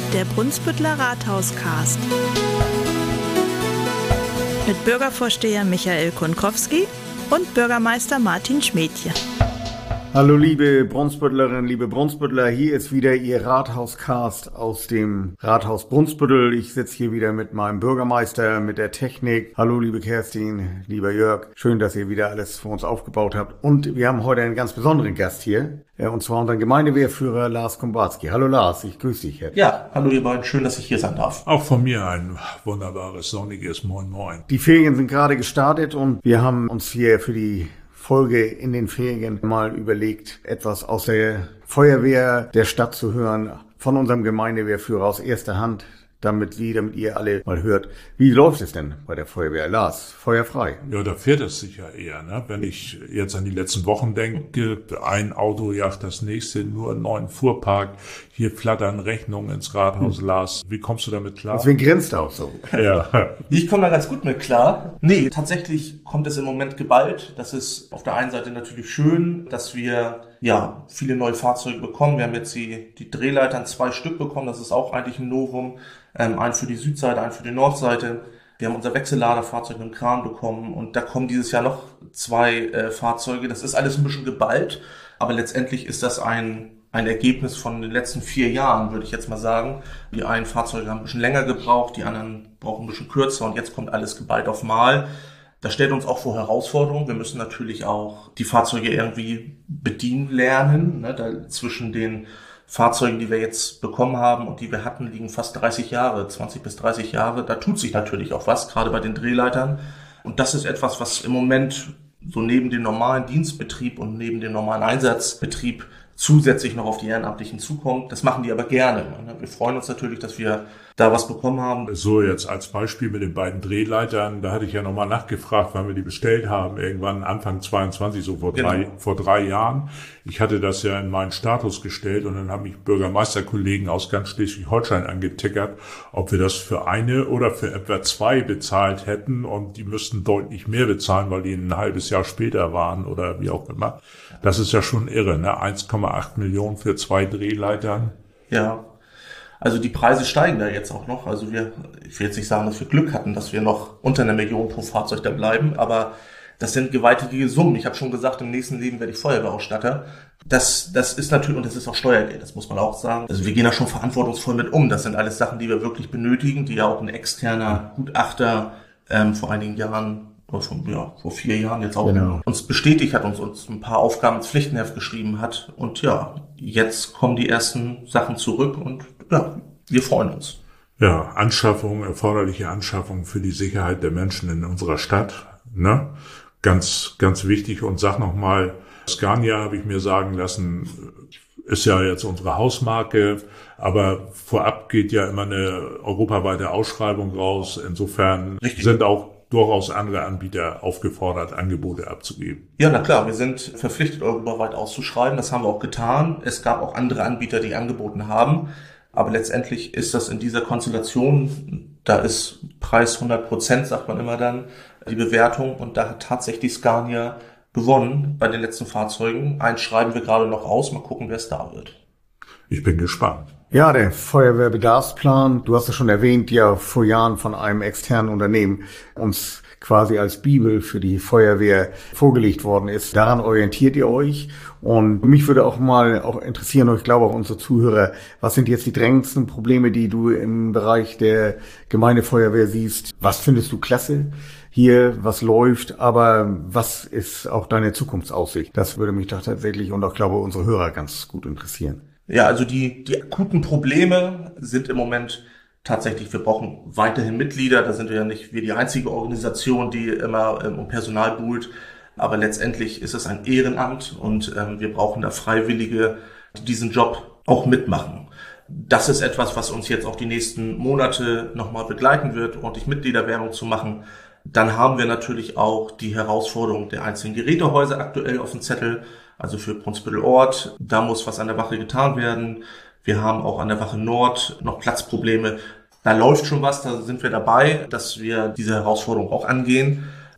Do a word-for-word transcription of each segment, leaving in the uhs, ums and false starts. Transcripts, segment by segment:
Der Brunsbütteler Rathauscast. Mit Bürgervorsteher Michael Kunkowski und Bürgermeister Martin Schmädje. Hallo liebe Brunsbüttlerinnen, liebe Brunsbüttler, hier ist wieder Ihr Rathauscast aus dem Rathaus Brunsbüttel. Ich sitze hier wieder mit meinem Bürgermeister, mit der Technik. Hallo liebe Kerstin, lieber Jörg, schön, dass ihr wieder alles für uns aufgebaut habt. Und wir haben heute einen ganz besonderen Gast hier, und zwar unseren Gemeindewehrführer Lars Kumbarski. Hallo Lars, ich grüße dich. Ja, hallo ihr beiden, schön, dass ich hier sein darf. Auch von mir ein wunderbares, sonniges Moin Moin. Die Ferien sind gerade gestartet und wir haben uns hier für die Folge in den Ferien mal überlegt, etwas aus der Feuerwehr der Stadt zu hören, von unserem Gemeindewehrführer aus erster Hand, damit Sie, damit ihr alle mal hört, wie läuft es denn bei der Feuerwehr? Lars, feuerfrei. Ja, da fährt es sicher eher, ne? Wenn ich jetzt an die letzten Wochen denke, ein Auto jagt das nächste, nur einen neuen Fuhrpark, hier flattern Rechnungen ins Rathaus. Hm. Lars, wie kommst du damit klar? Deswegen grinst du auch so. Ja. Ich komme da ganz gut mit klar. Nee, tatsächlich kommt es im Moment geballt. Das ist auf der einen Seite natürlich schön, dass wir ja viele neue Fahrzeuge bekommen. Wir haben jetzt die, die Drehleitern zwei Stück bekommen. Das ist auch eigentlich ein Novum. Ähm, einen für die Südseite, einen für die Nordseite. Wir haben unser Wechselladerfahrzeug mit dem Kran bekommen und da kommen dieses Jahr noch zwei äh, Fahrzeuge. Das ist alles ein bisschen geballt, aber letztendlich ist das ein ein Ergebnis von den letzten vier Jahren, würde ich jetzt mal sagen. Die einen Fahrzeuge haben ein bisschen länger gebraucht, die anderen brauchen ein bisschen kürzer und jetzt kommt alles geballt auf Mal. Das stellt uns auch vor Herausforderungen. Wir müssen natürlich auch die Fahrzeuge irgendwie bedienen lernen. Ne? Da zwischen den Fahrzeugen, die wir jetzt bekommen haben und die wir hatten, liegen fast dreißig Jahre, zwanzig bis dreißig Jahre. Da tut sich natürlich auch was, gerade bei den Drehleitern. Und das ist etwas, was im Moment so neben dem normalen Dienstbetrieb und neben dem normalen Einsatzbetrieb zusätzlich noch auf die Ehrenamtlichen zukommt. Das machen die aber gerne. Wir freuen uns natürlich, dass wir da was bekommen haben. So, jetzt als Beispiel mit den beiden Drehleitern, da hatte ich ja nochmal nachgefragt, wann wir die bestellt haben, irgendwann Anfang zweiundzwanzig, so vor, genau. drei, vor drei Jahren. Ich hatte das ja in meinen Status gestellt und dann haben mich Bürgermeisterkollegen aus ganz Schleswig-Holstein angetickert, ob wir das für eine oder für etwa zwei bezahlt hätten und die müssten deutlich mehr bezahlen, weil die ein halbes Jahr später waren oder wie auch immer. Das ist ja schon irre, ne? eins Komma acht Millionen für zwei Drehleitern. Ja. Also die Preise steigen da jetzt auch noch. Also wir, ich will jetzt nicht sagen, dass wir Glück hatten, dass wir noch unter einer Million pro Fahrzeug da bleiben, aber das sind gewaltige Summen. Ich habe schon gesagt, im nächsten Leben werde ich Feuerwehrausstatter. Das, das ist natürlich, und das ist auch Steuergeld, das muss man auch sagen. Also wir gehen da schon verantwortungsvoll mit um. Das sind alles Sachen, die wir wirklich benötigen, die ja auch ein externer Gutachter ähm, vor einigen Jahren oder von, ja, vor vier Jahren jetzt auch genau. uns bestätigt hat, uns, uns ein paar Aufgaben ins Pflichtenheft geschrieben hat. Und ja, jetzt kommen die ersten Sachen zurück und ja, wir freuen uns. Ja, Anschaffung, erforderliche Anschaffung für die Sicherheit der Menschen in unserer Stadt, ne? Ganz, ganz wichtig. Und sag nochmal, Scania, habe ich mir sagen lassen, ist ja jetzt unsere Hausmarke, aber vorab geht ja immer eine europaweite Ausschreibung raus. Insofern Richtig. Sind auch durchaus andere Anbieter aufgefordert, Angebote abzugeben. Ja, na klar, wir sind verpflichtet, europaweit auszuschreiben. Das haben wir auch getan. Es gab auch andere Anbieter, die angeboten haben. Aber letztendlich ist das in dieser Konstellation, da ist Preis hundert Prozent, sagt man immer dann, die Bewertung. Und da hat tatsächlich Scania gewonnen bei den letzten Fahrzeugen. Eins schreiben wir gerade noch aus. Mal gucken, wer es da wird. Ich bin gespannt. Ja, der Feuerwehrbedarfsplan, du hast es schon erwähnt, ja vor Jahren von einem externen Unternehmen uns quasi als Bibel für die Feuerwehr vorgelegt worden ist. Daran orientiert ihr euch. Und mich würde auch mal auch interessieren, und ich glaube auch unsere Zuhörer, was sind jetzt die drängendsten Probleme, die du im Bereich der Gemeindefeuerwehr siehst? Was findest du klasse hier, was läuft, aber was ist auch deine Zukunftsaussicht? Das würde mich doch tatsächlich und auch, glaube ich, unsere Hörer ganz gut interessieren. Ja, also die, die akuten Probleme sind im Moment tatsächlich, wir brauchen weiterhin Mitglieder. Da sind wir ja nicht wir die einzige Organisation, die immer ähm, um Personal buhlt. Aber letztendlich ist es ein Ehrenamt und ähm, wir brauchen da Freiwillige, die diesen Job auch mitmachen. Das ist etwas, was uns jetzt auch die nächsten Monate nochmal begleiten wird, ordentlich Mitgliederwerbung zu machen. Dann haben wir natürlich auch die Herausforderung der einzelnen Gerätehäuser aktuell auf dem Zettel. Also für Brunsbüttel Ort, da muss was an der Wache getan werden. Wir haben auch an der Wache Nord noch Platzprobleme. Da läuft schon was, da sind wir dabei, dass wir diese Herausforderung auch angehen.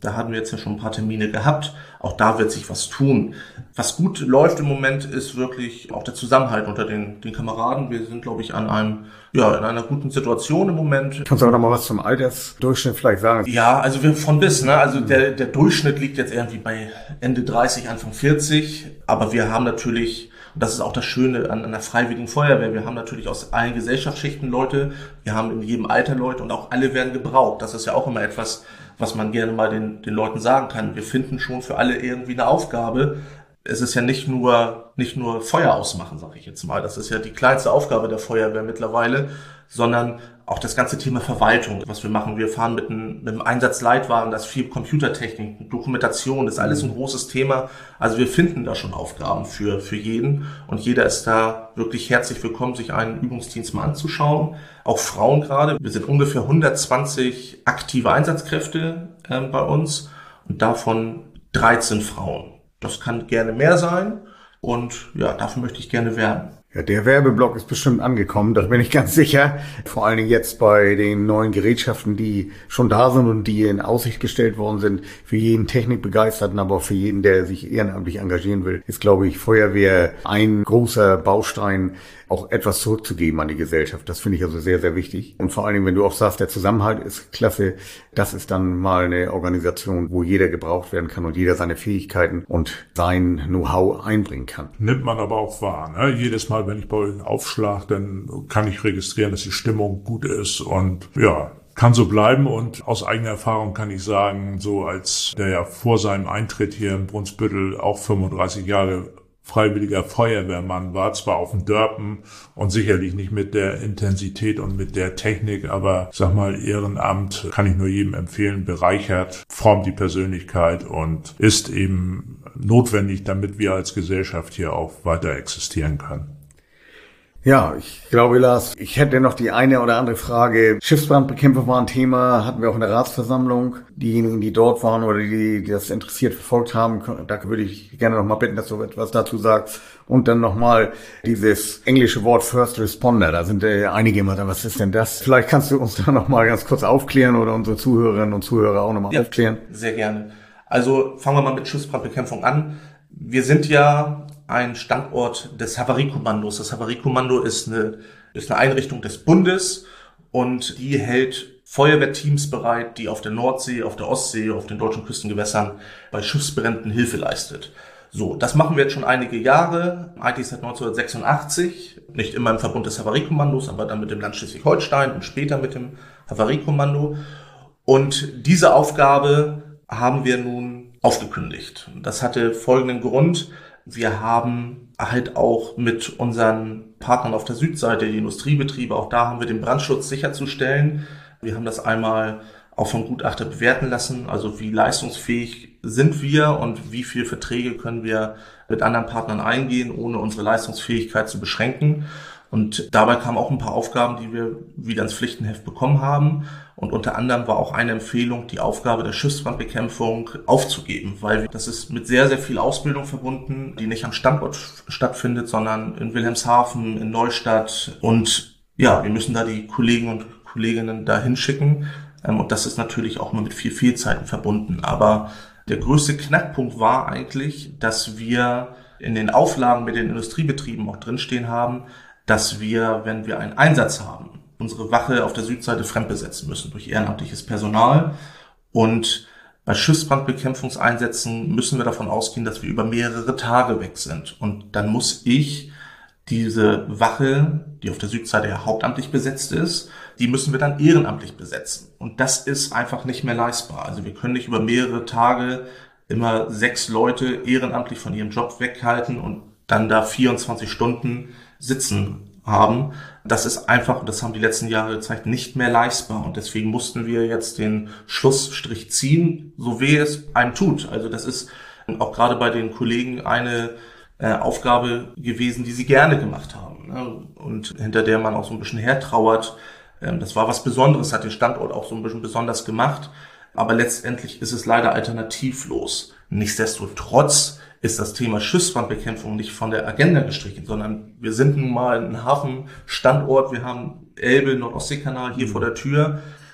Da hatten wir jetzt ja schon ein paar Termine gehabt. Auch da wird sich was tun. Was gut läuft im Moment ist wirklich auch der Zusammenhalt unter den, den Kameraden. Wir sind, glaube ich, an einem, ja, in einer guten Situation im Moment. Kannst du auch noch mal was zum Altersdurchschnitt vielleicht sagen? Ja, also wir von bis, ne? Also der, der Durchschnitt liegt jetzt irgendwie bei Ende dreißig, Anfang vierzig. Aber wir haben natürlich, und das ist auch das Schöne an, an der Freiwilligen Feuerwehr, wir haben natürlich aus allen Gesellschaftsschichten Leute, wir haben in jedem Alter Leute und auch alle werden gebraucht. Das ist ja auch immer etwas, was man gerne mal den, den Leuten sagen kann. Wir finden schon für alle irgendwie eine Aufgabe. Es ist ja nicht nur, nicht nur Feuer ausmachen, sage ich jetzt mal. Das ist ja die kleinste Aufgabe der Feuerwehr mittlerweile, sondern auch das ganze Thema Verwaltung, was wir machen. Wir fahren mit einem, mit einem Einsatzleitwagen, das ist viel Computertechnik, Dokumentation, das ist alles ein großes Thema. Also wir finden da schon Aufgaben für, für jeden und jeder ist da wirklich herzlich willkommen, sich einen Übungsdienst mal anzuschauen. Auch Frauen gerade. Wir sind ungefähr hundertzwanzig aktive Einsatzkräfte äh, bei uns und davon dreizehn Frauen. Das kann gerne mehr sein und ja, dafür möchte ich gerne werben. Ja, der Werbeblock ist bestimmt angekommen, da bin ich ganz sicher. Vor allen Dingen jetzt bei den neuen Gerätschaften, die schon da sind und die in Aussicht gestellt worden sind. Für jeden Technikbegeisterten, aber auch für jeden, der sich ehrenamtlich engagieren will, ist, glaube ich, Feuerwehr ein großer Baustein, auch etwas zurückzugeben an die Gesellschaft. Das finde ich also sehr, sehr wichtig. Und vor allen Dingen, wenn du auch sagst, der Zusammenhalt ist klasse, das ist dann mal eine Organisation, wo jeder gebraucht werden kann und jeder seine Fähigkeiten und sein Know-how einbringen kann. Nimmt man aber auch wahr, ne? Jedes Mal, wenn ich bei euch aufschlage, dann kann ich registrieren, dass die Stimmung gut ist und ja, kann so bleiben. Und aus eigener Erfahrung kann ich sagen, so als der ja vor seinem Eintritt hier in Brunsbüttel auch fünfunddreißig Jahre freiwilliger Feuerwehrmann war, zwar auf dem Dörpen und sicherlich nicht mit der Intensität und mit der Technik, aber sag mal, Ehrenamt kann ich nur jedem empfehlen, bereichert, formt die Persönlichkeit und ist eben notwendig, damit wir als Gesellschaft hier auch weiter existieren können. Ja, ich glaube, Lars, ich hätte noch die eine oder andere Frage. Schiffsbrandbekämpfung war ein Thema, hatten wir auch in der Ratsversammlung. Diejenigen, die dort waren oder die, die das interessiert verfolgt haben, da würde ich gerne noch mal bitten, dass du etwas dazu sagst. Und dann nochmal dieses englische Wort First Responder. Da sind äh, einige immer da, was ist denn das? Vielleicht kannst du uns da noch mal ganz kurz aufklären oder unsere Zuhörerinnen und Zuhörer auch noch mal ja, aufklären. Sehr gerne. Also fangen wir mal mit Schiffsbrandbekämpfung an. Wir sind ja ein Standort des Havariekommandos. Das Havariekommando ist eine, ist eine Einrichtung des Bundes und die hält Feuerwehrteams bereit, die auf der Nordsee, auf der Ostsee, auf den deutschen Küstengewässern bei Schiffsbränden Hilfe leistet. So, das machen wir jetzt schon einige Jahre, eigentlich seit neunzehnhundertsechsundachtzig, nicht immer im Verbund des Havariekommandos, aber dann mit dem Land Schleswig-Holstein und später mit dem Havariekommando. Und diese Aufgabe haben wir nun aufgekündigt. Das hatte folgenden Grund. Wir haben halt auch mit unseren Partnern auf der Südseite, die Industriebetriebe, auch da haben wir den Brandschutz sicherzustellen. Wir haben das einmal auch vom Gutachter bewerten lassen, also wie leistungsfähig sind wir und wie viele Verträge können wir mit anderen Partnern eingehen, ohne unsere Leistungsfähigkeit zu beschränken. Und dabei kamen auch ein paar Aufgaben, die wir wieder ins Pflichtenheft bekommen haben. Und unter anderem war auch eine Empfehlung, die Aufgabe der Schiffsbrandbekämpfung aufzugeben, weil das ist mit sehr, sehr viel Ausbildung verbunden, die nicht am Standort stattfindet, sondern in Wilhelmshaven, in Neustadt. Und ja, wir müssen da die Kollegen und Kolleginnen da hinschicken. Und das ist natürlich auch mal mit viel Fehlzeiten verbunden. Aber der größte Knackpunkt war eigentlich, dass wir in den Auflagen mit den Industriebetrieben auch drinstehen haben, dass wir, wenn wir einen Einsatz haben, unsere Wache auf der Südseite fremdbesetzen müssen durch ehrenamtliches Personal. Und bei Schiffsbrandbekämpfungseinsätzen müssen wir davon ausgehen, dass wir über mehrere Tage weg sind. Und dann muss ich diese Wache, die auf der Südseite ja hauptamtlich besetzt ist, die müssen wir dann ehrenamtlich besetzen. Und das ist einfach nicht mehr leistbar. Also wir können nicht über mehrere Tage immer sechs Leute ehrenamtlich von ihrem Job weghalten und dann da vierundzwanzig Stunden sitzen haben. Das ist einfach, und das haben die letzten Jahre gezeigt, nicht mehr leistbar. Und deswegen mussten wir jetzt den Schlussstrich ziehen, so weh es einem tut. Also das ist auch gerade bei den Kollegen eine äh, Aufgabe gewesen, die sie gerne gemacht haben, ne? Und hinter der man auch so ein bisschen hertrauert. Ähm, das war was Besonderes, hat den Standort auch so ein bisschen besonders gemacht. Aber letztendlich ist es leider alternativlos. Nichtsdestotrotz ist das Thema Schiffsbrandbekämpfung nicht von der Agenda gestrichen, sondern wir sind nun mal ein Hafenstandort, wir haben Elbe, Nord-Ostsee-Kanal hier mhm. vor der Tür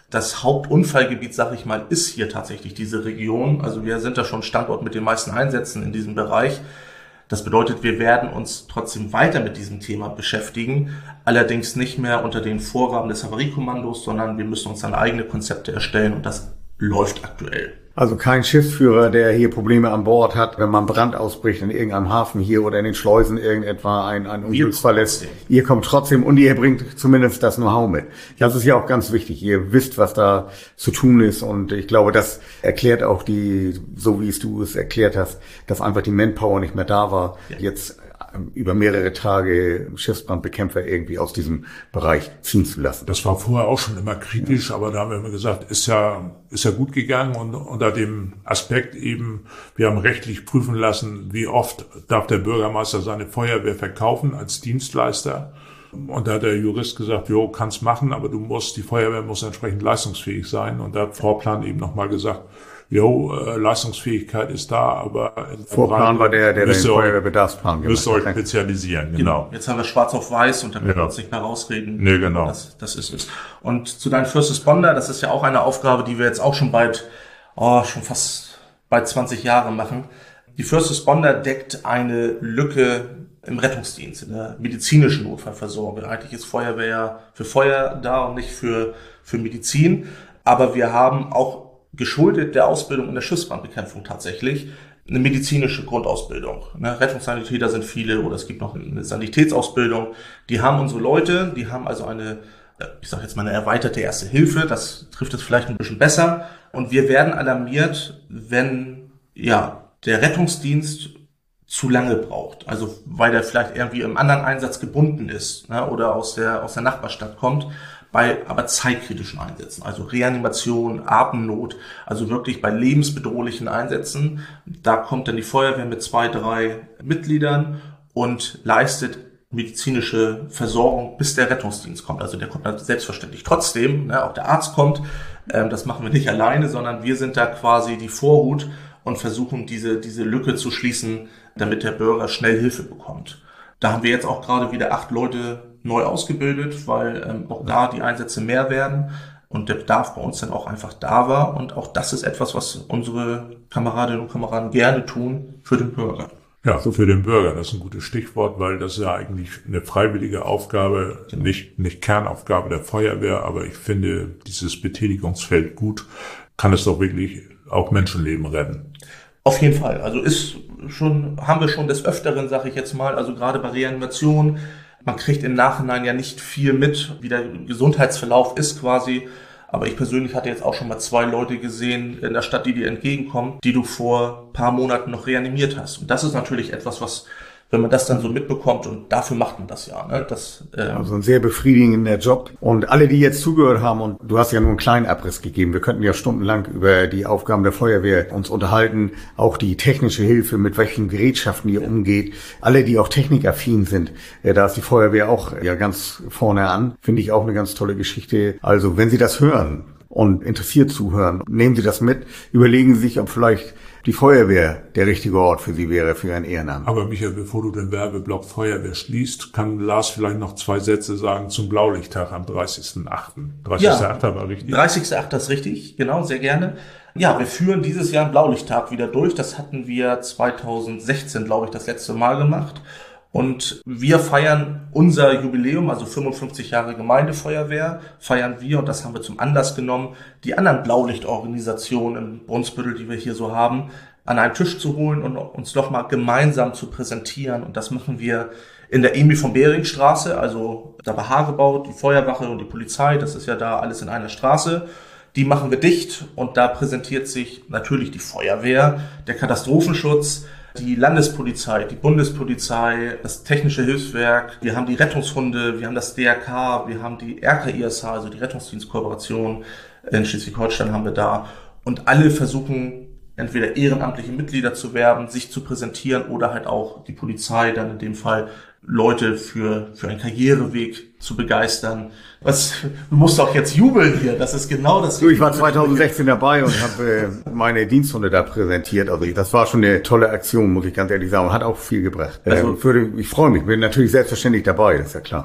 Das Hauptunfallgebiet, sage ich mal, ist hier tatsächlich diese Region. Also wir sind da schon Standort mit den meisten Einsätzen in diesem Bereich. Das bedeutet, wir werden uns trotzdem weiter mit diesem Thema beschäftigen, allerdings nicht mehr unter den Vorgaben des Havariekommandos, sondern wir müssen uns dann eigene Konzepte erstellen und das läuft aktuell. Also kein Schiffsführer, der hier Probleme an Bord hat, wenn man Brand ausbricht in irgendeinem Hafen hier oder in den Schleusen irgendetwa ein, ein Unglücksfall ist. Ihr kommt trotzdem und ihr bringt zumindest das Know-how mit. Das ist ja auch ganz wichtig. Ihr wisst, was da zu tun ist und ich glaube, das erklärt auch die, so wie es du es erklärt hast, dass einfach die Manpower nicht mehr da war. Ja. Jetzt über mehrere Tage Schiffsbrandbekämpfer irgendwie aus diesem Bereich ziehen zu lassen. Das war vorher auch schon immer kritisch, ja. Aber da haben wir immer gesagt, ist ja, ist ja gut gegangen und unter dem Aspekt eben, wir haben rechtlich prüfen lassen, wie oft darf der Bürgermeister seine Feuerwehr verkaufen als Dienstleister. Und da hat der Jurist gesagt, jo, kannst machen, aber du musst, die Feuerwehr muss entsprechend leistungsfähig sein. Und da hat Vorplan eben nochmal gesagt, jo, äh, Leistungsfähigkeit ist da, aber Vorplan war der, der den Feuerwehrbedarfsplan gemacht hat. Müsst ihr euch spezialisieren, genau. Jetzt haben wir schwarz auf weiß und da können wir uns nicht mehr rausreden. Nee, genau. Das, das ist es. Und zu deinem First Responder, das ist ja auch eine Aufgabe, die wir jetzt auch schon bald, oh, schon fast bald zwanzig Jahre machen. Die First Responder deckt eine Lücke im Rettungsdienst, in der medizinischen Notfallversorgung. Eigentlich ist Feuerwehr ja für Feuer da und nicht für, für Medizin. Aber wir haben auch geschuldet der Ausbildung in der Schiffsbrandbekämpfung tatsächlich eine medizinische Grundausbildung. Ne? Rettungssanitäter sind viele oder es gibt noch eine Sanitätsausbildung. Die haben unsere Leute, die haben also eine, ich sage jetzt mal eine erweiterte Erste Hilfe, das trifft es vielleicht ein bisschen besser. Und wir werden alarmiert, wenn ja der Rettungsdienst zu lange braucht. Also weil der vielleicht irgendwie im anderen Einsatz gebunden ist, ne? Oder aus der aus der Nachbarstadt kommt. Bei aber zeitkritischen Einsätzen, also Reanimation, Atemnot, also wirklich bei lebensbedrohlichen Einsätzen, da kommt dann die Feuerwehr mit zwei, drei Mitgliedern und leistet medizinische Versorgung, bis der Rettungsdienst kommt. Also der kommt dann selbstverständlich trotzdem, ne, auch der Arzt kommt, ähm, das machen wir nicht alleine, sondern wir sind da quasi die Vorhut und versuchen diese diese Lücke zu schließen, damit der Bürger schnell Hilfe bekommt. Da haben wir jetzt auch gerade wieder acht Leute neu ausgebildet, weil ähm, auch da die Einsätze mehr werden und der Bedarf bei uns dann auch einfach da war. Und auch das ist etwas, was unsere Kameradinnen und Kameraden gerne tun für den Bürger. Ja, so für den Bürger, das ist ein gutes Stichwort, weil das ist ja eigentlich eine freiwillige Aufgabe, genau. nicht nicht Kernaufgabe der Feuerwehr, aber ich finde dieses Betätigungsfeld gut, kann es doch wirklich auch Menschenleben retten. Auf jeden Fall, also ist schon, haben wir schon des Öfteren, sage ich jetzt mal, also gerade bei Reanimation, man kriegt im Nachhinein ja nicht viel mit, wie der Gesundheitsverlauf ist quasi. Aber ich persönlich hatte jetzt auch schon mal zwei Leute gesehen in der Stadt, die dir entgegenkommen, die du vor ein paar Monaten noch reanimiert hast. Und das ist natürlich etwas, was, wenn man das dann so mitbekommt, und dafür macht man das ja. Ne? Das, ähm also ein sehr befriedigender Job. Und alle, die jetzt zugehört haben, und du hast ja nur einen kleinen Abriss gegeben, wir könnten ja stundenlang über die Aufgaben der Feuerwehr uns unterhalten, auch die technische Hilfe, mit welchen Gerätschaften ihr umgeht. Alle, die auch technikaffin sind, äh, da ist die Feuerwehr auch ja ganz vorne an. Finde ich auch eine ganz tolle Geschichte. Also wenn Sie das hören und interessiert zuhören, nehmen Sie das mit, überlegen Sie sich, ob vielleicht die Feuerwehr der richtige Ort für Sie wäre, für ein Ehrenamt. Aber Michael, bevor du den Werbeblock Feuerwehr schließt, kann Lars vielleicht noch zwei Sätze sagen zum Blaulichttag am dreißigsten achten dreißigsten achten war richtig? dreißigsten achten ist richtig, genau, sehr gerne. Ja, wir führen dieses Jahr einen Blaulichttag wieder durch. Das hatten wir zweitausendsechzehn, glaube ich, das letzte Mal gemacht. Und wir feiern unser Jubiläum, also fünfundfünfzig Jahre Gemeindefeuerwehr, feiern wir, und das haben wir zum Anlass genommen, die anderen Blaulichtorganisationen im Brunsbüttel, die wir hier so haben, an einen Tisch zu holen und uns doch mal gemeinsam zu präsentieren. Und das machen wir in der Emil von Behring Straße, also da war Hagebaut, die Feuerwache und die Polizei, das ist ja da alles in einer Straße. Die machen wir dicht und da präsentiert sich natürlich die Feuerwehr, der Katastrophenschutz, die Landespolizei, die Bundespolizei, das Technische Hilfswerk, wir haben die Rettungshunde, wir haben das D R K, wir haben die R K I S H, also die Rettungsdienstkooperation in Schleswig-Holstein haben wir da. Und alle versuchen, entweder ehrenamtliche Mitglieder zu werben, sich zu präsentieren oder halt auch die Polizei, dann in dem Fall Leute für für einen Karriereweg zu begeistern. Was, du musst doch jetzt jubeln hier, das ist genau das. Du, ich war zweitausendsechzehn dabei und habe äh, meine Diensthunde da präsentiert. Also das war schon eine tolle Aktion, muss ich ganz ehrlich sagen. Hat auch viel gebracht. Also, äh, für, ich freue mich, bin natürlich selbstverständlich dabei, das ist ja klar.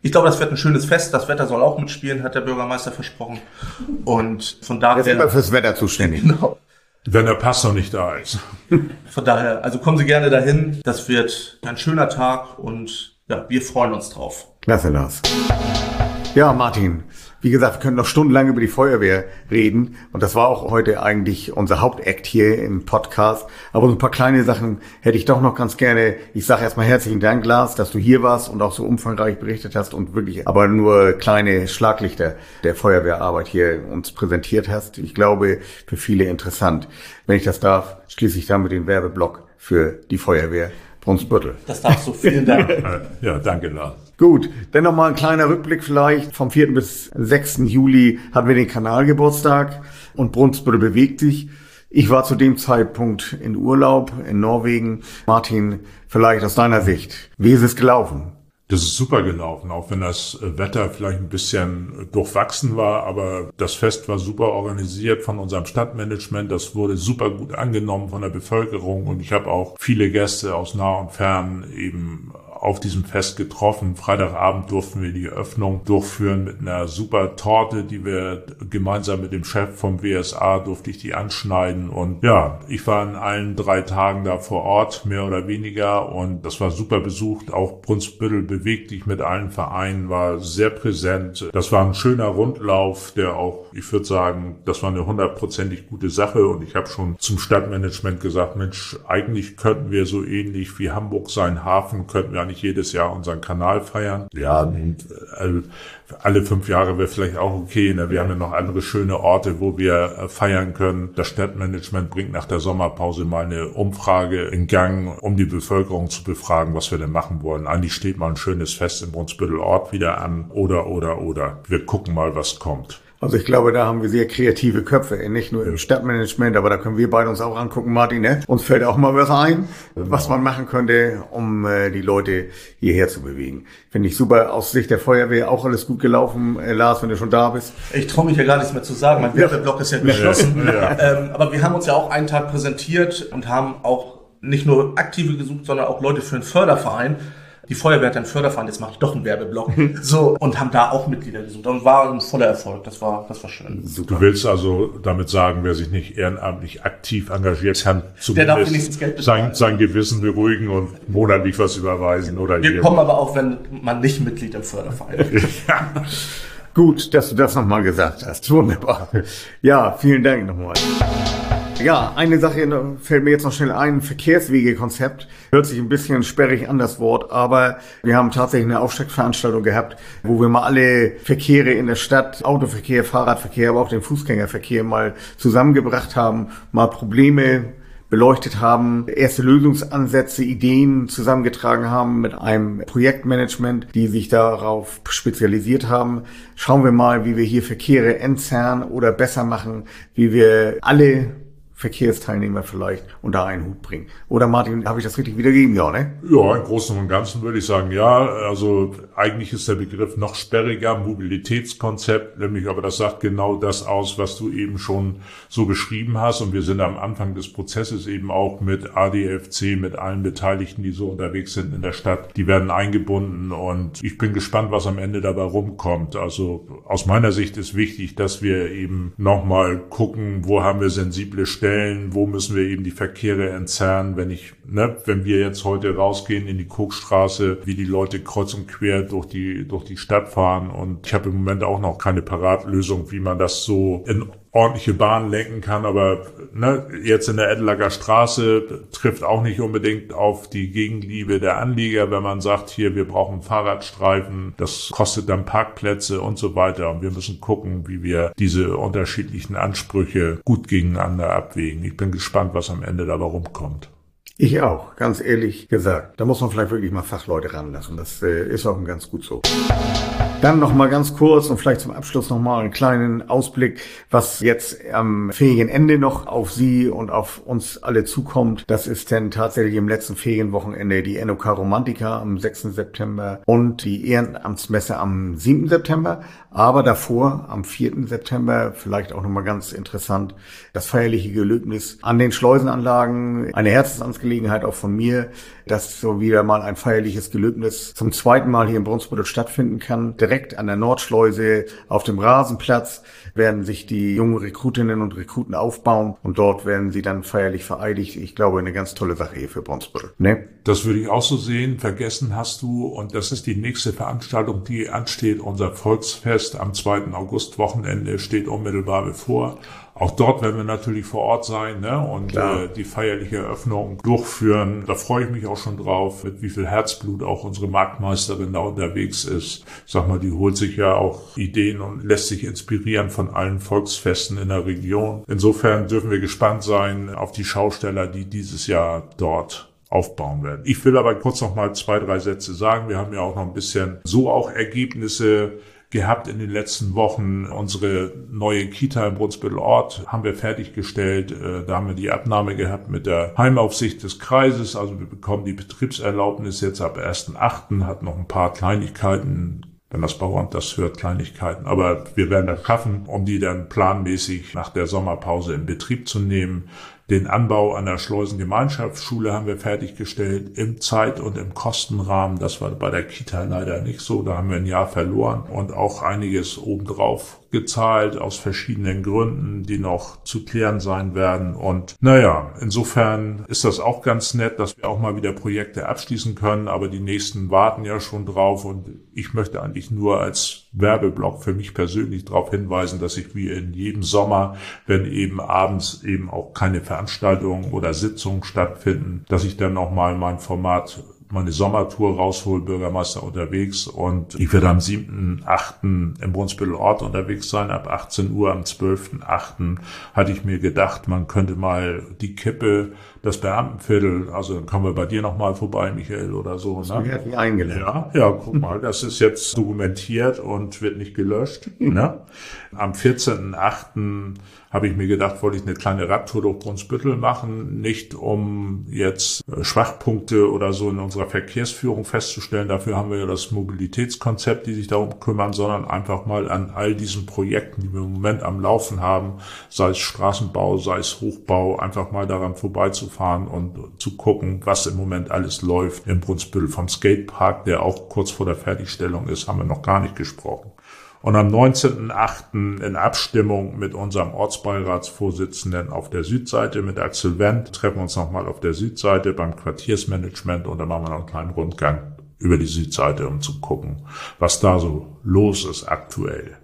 Ich glaube, das wird ein schönes Fest. Das Wetter soll auch mitspielen, hat der Bürgermeister versprochen. Und von daher... Er ist immer fürs Wetter zuständig. Genau. Wenn der Pastor nicht da ist. Von daher, also kommen Sie gerne dahin. Das wird ein schöner Tag und ja, wir freuen uns drauf. Klasse, Lars. Ja, Martin, wie gesagt, wir können noch stundenlang über die Feuerwehr reden. Und das war auch heute eigentlich unser Hauptakt hier im Podcast. Aber so ein paar kleine Sachen hätte ich doch noch ganz gerne. Ich sage erstmal herzlichen Dank, Lars, dass du hier warst und auch so umfangreich berichtet hast und wirklich aber nur kleine Schlaglichter der Feuerwehrarbeit hier uns präsentiert hast. Ich glaube, für viele interessant. Wenn ich das darf, schließe ich damit den Werbeblock für die Feuerwehr Brunsbüttel. Das darfst du. Vielen Dank. Ja, danke, Lars. Gut, dann nochmal ein kleiner Rückblick vielleicht. Vom vierten bis sechsten Juli hatten wir den Kanalgeburtstag und Brunsbüttel bewegt sich. Ich war zu dem Zeitpunkt in Urlaub in Norwegen. Martin, vielleicht aus deiner Sicht, wie ist es gelaufen? Das ist super gelaufen, auch wenn das Wetter vielleicht ein bisschen durchwachsen war, aber das Fest war super organisiert von unserem Stadtmanagement, das wurde super gut angenommen von der Bevölkerung und ich habe auch viele Gäste aus nah und fern eben auf diesem Fest getroffen. Freitagabend durften wir die Eröffnung durchführen mit einer super Torte, die wir gemeinsam mit dem Chef vom W S A durfte ich die anschneiden und ja, ich war in allen drei Tagen da vor Ort, mehr oder weniger und das war super besucht. Auch Brunsbüttel bewegt sich mit allen Vereinen, war sehr präsent. Das war ein schöner Rundlauf, der auch, ich würde sagen, das war eine hundertprozentig gute Sache und ich habe schon zum Stadtmanagement gesagt, Mensch, eigentlich könnten wir so ähnlich wie Hamburg seinen Hafen, könnten wir nicht jedes Jahr unseren Kanal feiern. Ja, und alle fünf Jahre wäre vielleicht auch okay. Ne? Wir haben ja noch andere schöne Orte, wo wir feiern können. Das Stadtmanagement bringt nach der Sommerpause mal eine Umfrage in Gang, um die Bevölkerung zu befragen, was wir denn machen wollen. Eigentlich steht mal ein schönes Fest im Brunsbüttel Ort wieder an. Oder, oder, oder. Wir gucken mal, was kommt. Also ich glaube, da haben wir sehr kreative Köpfe, nicht nur im Stadtmanagement, aber da können wir beide uns auch angucken, Martin. Ne? Uns fällt auch mal was ein, genau, was man machen könnte, um äh, die Leute hierher zu bewegen. Finde ich super. Aus Sicht der Feuerwehr auch alles gut gelaufen, äh, Lars, wenn du schon da bist. Ich traue mich ja gar nichts mehr zu sagen. Mein Werbeblock ist ja geschlossen. Ja, ja. Ähm, aber wir haben uns ja auch einen Tag präsentiert und haben auch nicht nur Aktive gesucht, sondern auch Leute für einen Förderverein. Die Feuerwehr hat einen Förderverein, jetzt mache ich doch einen Werbeblock. So, und haben da auch Mitglieder gesucht. Und war ein voller Erfolg. Das war, das war schön. Super. Du willst also damit sagen, wer sich nicht ehrenamtlich aktiv engagiert, kann der darf wenigstens Geld bezahlen. Sein, sein Gewissen beruhigen und monatlich was überweisen. Oder wir kommen aber auch, wenn man nicht Mitglied im Förderverein ist. Ja. Gut, dass du das nochmal gesagt hast. Wunderbar. Ja, vielen Dank nochmal. Ja, eine Sache fällt mir jetzt noch schnell ein. Verkehrswegekonzept. Hört sich ein bisschen sperrig an, das Wort, aber wir haben tatsächlich eine Aufsteckveranstaltung gehabt, wo wir mal alle Verkehre in der Stadt, Autoverkehr, Fahrradverkehr, aber auch den Fußgängerverkehr mal zusammengebracht haben, mal Probleme beleuchtet haben, erste Lösungsansätze, Ideen zusammengetragen haben mit einem Projektmanagement, die sich darauf spezialisiert haben. Schauen wir mal, wie wir hier Verkehre entzerren oder besser machen, wie wir alle Verkehrsteilnehmer vielleicht unter einen Hut bringen. Oder Martin, habe ich das richtig wiedergegeben? Ja, ne? Ja, im Großen und Ganzen würde ich sagen, ja. Also eigentlich ist der Begriff noch sperriger, Mobilitätskonzept, nämlich aber das sagt genau das aus, was du eben schon so beschrieben hast. Und wir sind am Anfang des Prozesses eben auch mit A D F C, mit allen Beteiligten, die so unterwegs sind in der Stadt. Die werden eingebunden und ich bin gespannt, was am Ende dabei rumkommt. Also aus meiner Sicht ist wichtig, dass wir eben nochmal gucken, wo haben wir sensible Stellen, wo müssen wir eben die Verkehre entzerren, wenn ich, ne, wenn wir jetzt heute rausgehen in die Kochstraße, wie die Leute kreuz und quer durch die, durch die Stadt fahren und ich habe im Moment auch noch keine Paratlösung, wie man das so in ordentliche Bahn lenken kann, aber ne, jetzt in der Edlager Straße trifft auch nicht unbedingt auf die Gegenliebe der Anlieger, wenn man sagt, hier, wir brauchen Fahrradstreifen, das kostet dann Parkplätze und so weiter und wir müssen gucken, wie wir diese unterschiedlichen Ansprüche gut gegeneinander abwägen. Ich bin gespannt, was am Ende dabei rumkommt. Ich auch, ganz ehrlich gesagt. Da muss man vielleicht wirklich mal Fachleute ranlassen. Das äh, ist auch ganz gut so. Dann noch mal ganz kurz und vielleicht zum Abschluss noch mal einen kleinen Ausblick, was jetzt am Ferienende noch auf Sie und auf uns alle zukommt. Das ist dann tatsächlich im letzten Ferienwochenende die N O K Romantica am sechsten September und die Ehrenamtsmesse am siebten September. Aber davor, am vierten September, vielleicht auch noch mal ganz interessant, das feierliche Gelöbnis an den Schleusenanlagen. Eine Herzensangelegenheit auch von mir, dass so wieder mal ein feierliches Gelöbnis zum zweiten Mal hier in Brunsbüttel stattfinden kann. Direkt an der Nordschleuse auf dem Rasenplatz werden sich die jungen Rekrutinnen und Rekruten aufbauen und dort werden sie dann feierlich vereidigt. Ich glaube, eine ganz tolle Sache hier für Brunsbüttel. Ne? Das würde ich auch so sehen. Vergessen hast du, und das ist die nächste Veranstaltung, die ansteht. Unser Volksfest am zweiten August Wochenende steht unmittelbar bevor. Auch dort werden wir natürlich vor Ort sein, ne, und äh, die feierliche Eröffnung durchführen. Da freue ich mich auch schon drauf, mit wie viel Herzblut auch unsere Marktmeisterin da unterwegs ist. Ich sag mal, die holt sich ja auch Ideen und lässt sich inspirieren von allen Volksfesten in der Region. Insofern dürfen wir gespannt sein auf die Schausteller, die dieses Jahr dort aufbauen werden. Ich will aber kurz noch mal zwei, drei Sätze sagen. Wir haben ja auch noch ein bisschen so auch Ergebnisse gehabt in den letzten Wochen. Unsere neue Kita im Brunsbüttel-Ort haben wir fertiggestellt. Da haben wir die Abnahme gehabt mit der Heimaufsicht des Kreises. Also wir bekommen die Betriebserlaubnis jetzt ab ersten achten Hat noch ein paar Kleinigkeiten, wenn das Bauamt das hört, Kleinigkeiten. Aber wir werden das schaffen, um die dann planmäßig nach der Sommerpause in Betrieb zu nehmen. Den Anbau an der Schleusengemeinschaftsschule haben wir fertiggestellt im Zeit- und im Kostenrahmen. Das war bei der Kita leider nicht so. Da haben wir ein Jahr verloren und auch einiges obendrauf gezahlt aus verschiedenen Gründen, die noch zu klären sein werden. Und naja, insofern ist das auch ganz nett, dass wir auch mal wieder Projekte abschließen können. Aber die nächsten warten ja schon drauf. Und ich möchte eigentlich nur als Werbeblock für mich persönlich darauf hinweisen, dass ich wie in jedem Sommer, wenn eben abends eben auch keine Veranstaltungen oder Sitzungen stattfinden, dass ich dann nochmal mein Format, meine Sommertour raushol, Bürgermeister unterwegs, und ich werde am siebten achten im Brunsbüttel-Ort unterwegs sein, ab achtzehn Uhr. Am zwölften achten hatte ich mir gedacht, man könnte mal die Kippe, das Beamtenviertel, also dann kommen wir bei dir nochmal vorbei, Michael, oder so. Ne? Ich hätte mich eingeladen. Ja, ja, guck mal, das ist jetzt dokumentiert und wird nicht gelöscht. Ne? Am vierzehnten achten habe ich mir gedacht, wollte ich eine kleine Radtour durch Brunsbüttel machen, nicht um jetzt Schwachpunkte oder so in unserer Verkehrsführung festzustellen. Dafür haben wir ja das Mobilitätskonzept, die sich darum kümmern, sondern einfach mal an all diesen Projekten, die wir im Moment am Laufen haben, sei es Straßenbau, sei es Hochbau, einfach mal daran vorbeizufahren und zu gucken, was im Moment alles läuft im Brunsbüttel. Vom Skatepark, der auch kurz vor der Fertigstellung ist, haben wir noch gar nicht gesprochen. Und am neunzehnten achten in Abstimmung mit unserem Ortsbeiratsvorsitzenden auf der Südseite, mit Axel Wendt, treffen wir uns nochmal auf der Südseite beim Quartiersmanagement und dann machen wir noch einen kleinen Rundgang über die Südseite, um zu gucken, was da so los ist aktuell.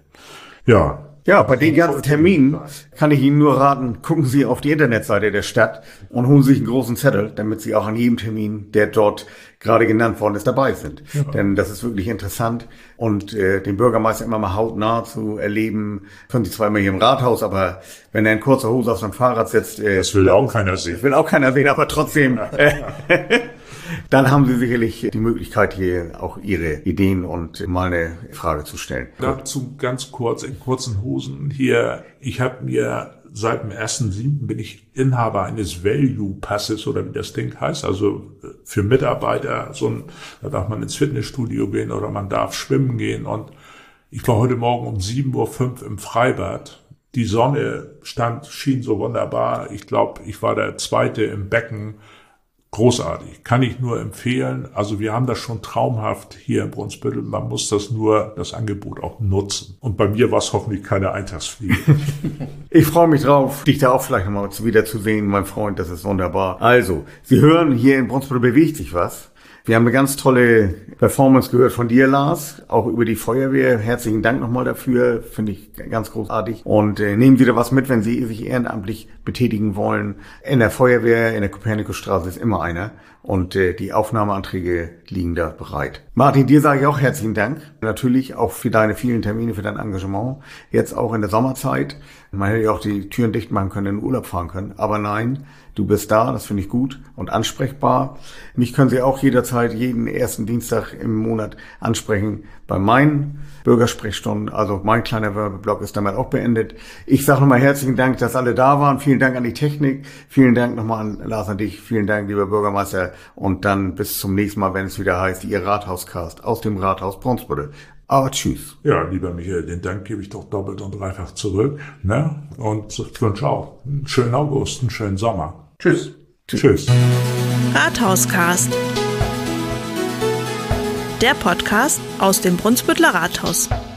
Ja. Ja, bei den ganzen Terminen kann ich Ihnen nur raten, gucken Sie auf die Internetseite der Stadt und holen sich einen großen Zettel, damit Sie auch an jedem Termin, der dort gerade genannt worden ist, dabei sind. Ja. Denn das ist wirklich interessant und äh, den Bürgermeister immer mal hautnah zu erleben, können Sie zwar immer hier im Rathaus, aber wenn er in kurzer Hose auf seinem Fahrrad sitzt... Äh, das will auch keiner sehen. Das will auch keiner sehen, aber trotzdem... Äh, dann haben Sie sicherlich die Möglichkeit, hier auch Ihre Ideen und mal eine Frage zu stellen. Dazu ganz kurz, in kurzen Hosen hier. Ich habe mir seit dem ersten siebten bin ich Inhaber eines Value-Passes oder wie das Ding heißt. Also für Mitarbeiter, so ein, da darf man ins Fitnessstudio gehen oder man darf schwimmen gehen. Und ich war heute Morgen um sieben Uhr fünf im Freibad. Die Sonne stand, schien so wunderbar. Ich glaube, ich war der Zweite im Becken. Großartig, kann ich nur empfehlen. Also wir haben das schon traumhaft hier in Brunsbüttel. Man muss das nur, das Angebot auch nutzen. Und bei mir war es hoffentlich keine Eintagsfliege. Ich freue mich drauf, dich da auch vielleicht nochmal wiederzusehen, mein Freund. Das ist wunderbar. Also, Sie hören, hier in Brunsbüttel bewegt sich was. Wir haben eine ganz tolle Performance gehört von dir, Lars, auch über die Feuerwehr. Herzlichen Dank nochmal dafür, finde ich ganz großartig. Und äh, nehmen Sie da was mit, wenn Sie sich ehrenamtlich betätigen wollen. In der Feuerwehr, in der Kopernikusstraße ist immer einer und äh, die Aufnahmeanträge liegen da bereit. Martin, dir sage ich auch herzlichen Dank. Natürlich auch für deine vielen Termine, für dein Engagement. Jetzt auch in der Sommerzeit. Man hätte ja auch die Türen dicht machen können, in den Urlaub fahren können. Aber nein, Du bist da, das finde ich gut und ansprechbar. Mich können Sie auch jederzeit jeden ersten Dienstag im Monat ansprechen bei meinen Bürgersprechstunden. Also mein kleiner Werbeblock ist damit auch beendet. Ich sage nochmal herzlichen Dank, dass alle da waren. Vielen Dank an die Technik. Vielen Dank nochmal an Lars und dich. Vielen Dank, lieber Bürgermeister. Und dann bis zum nächsten Mal, wenn es wieder heißt, Ihr Rathauscast aus dem Rathaus Brunsbüttel. Aber tschüss. Ja, lieber Michael, den Dank gebe ich doch doppelt und dreifach zurück. Ne? Und ich wünsche auch einen schönen August, einen schönen Sommer. Tschüss. Tschüss. Rathauscast. Der Podcast aus dem Brunsbütteler Rathaus.